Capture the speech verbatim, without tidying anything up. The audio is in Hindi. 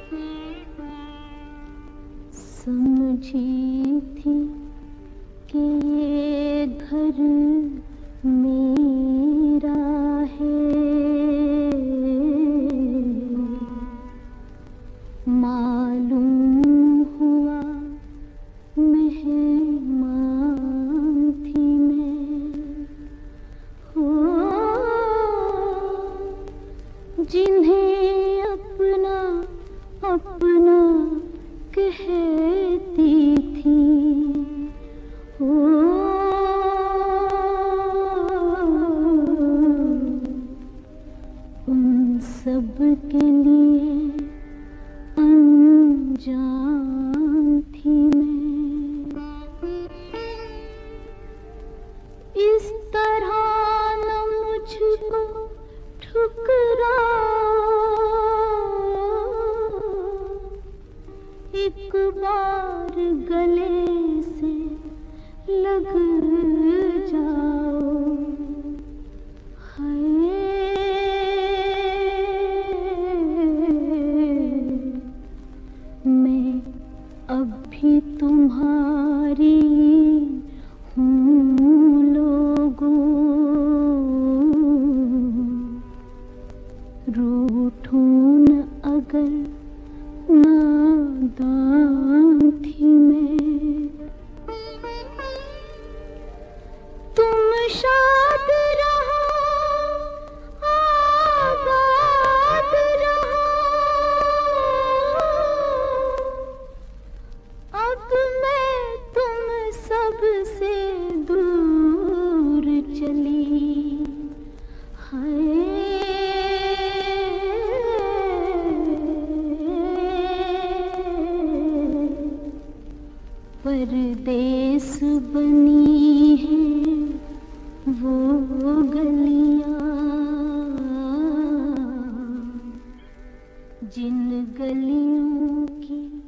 समझी थी कि ये घर मेरा है, मालूम हुआ मेहमान थी मैं। हो जिन्हें अपना अपना कहती थी, ओ उन सब के लिए अनजान थी मैं। इस तरह न मुझको ठुकरा, एक बार गले से लग जाओ। हाय मैं अब भी तुम्हारी हूँ लोगों, रूठूं न अगर नादान थी मैं। तुम शाद रहो आबाद रहो, अब मैं तुम सबसे दूर चली। हाय परदेस बनी हैं वो गलियां, जिन गलियों की